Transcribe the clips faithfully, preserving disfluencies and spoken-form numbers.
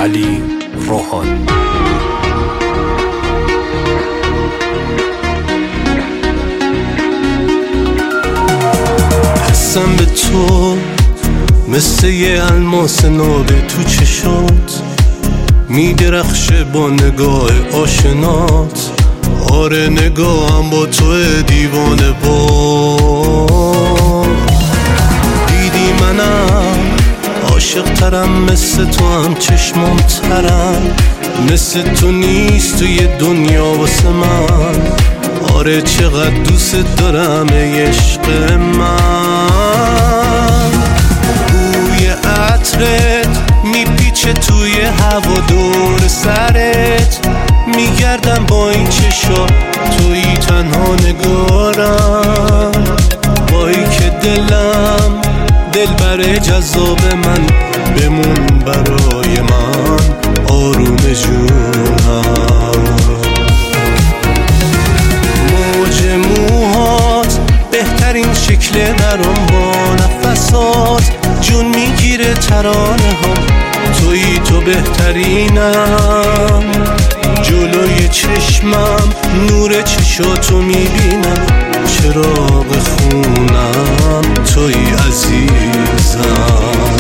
علی روحانی. حسم به تو مثل یه الماس نابه تو چشات میدرخشه با نگاه آشنات. آره نگاهم با تو دیوانه با دیدی منم عاشق ترم، مثل تو هم چشمام ترم، مثل تو نیست توی دنیا واسه من. آره چقدر دوست دارم ای عشق من. بوی عطرت میپیچه توی هوا دور سرت، میگردم با این چشا توی تنها نگارم. بایی که دلم دل بر جذاب من، بمون برای من آروم جونم. موج موهات بهترین شکل نرم با نفسات، جون میگیره ترانه هم توی تو بهترینم. جلوی چشمم نور چشاتو میبینم، چراغ خونم توی عزیزم.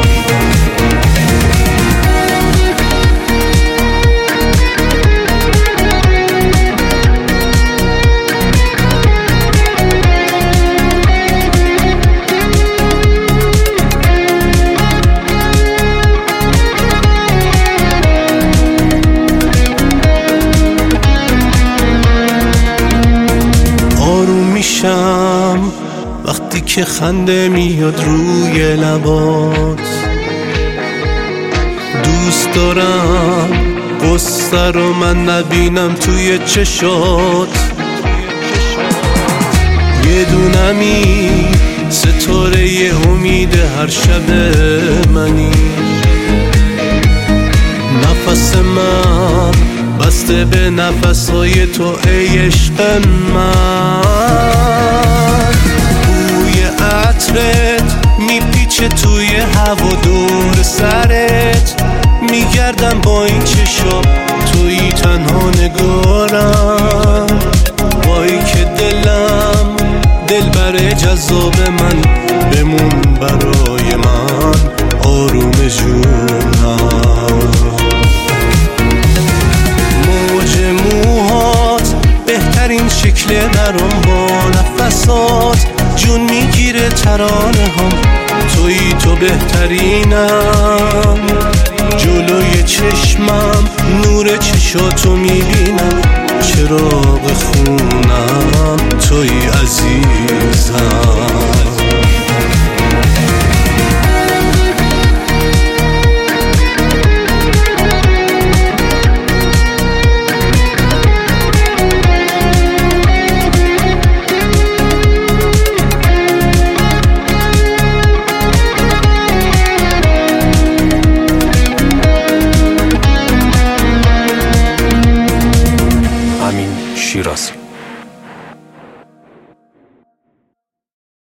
وقتی که خنده میاد روی لبات، دوست دارم قصه رو من نبینم توی چشات. یه دونمی ستاره یه امید هر شب منی، نفس من بسته به نفسهای تو ای عشق من. بوی عطرت میپیچه توی هوا دور سرت، میگردم با این چشا توی تنها نگارم. بایی که دلم دل بر جذاب من، بمون برای من آروم جونم. بهترین شکل نرم با نفسات، جون میگیره ترانه هم توی تو بهترینم. جلوی چشمم نور چشاتو میبینم، چراغ خونم توی عزیزم.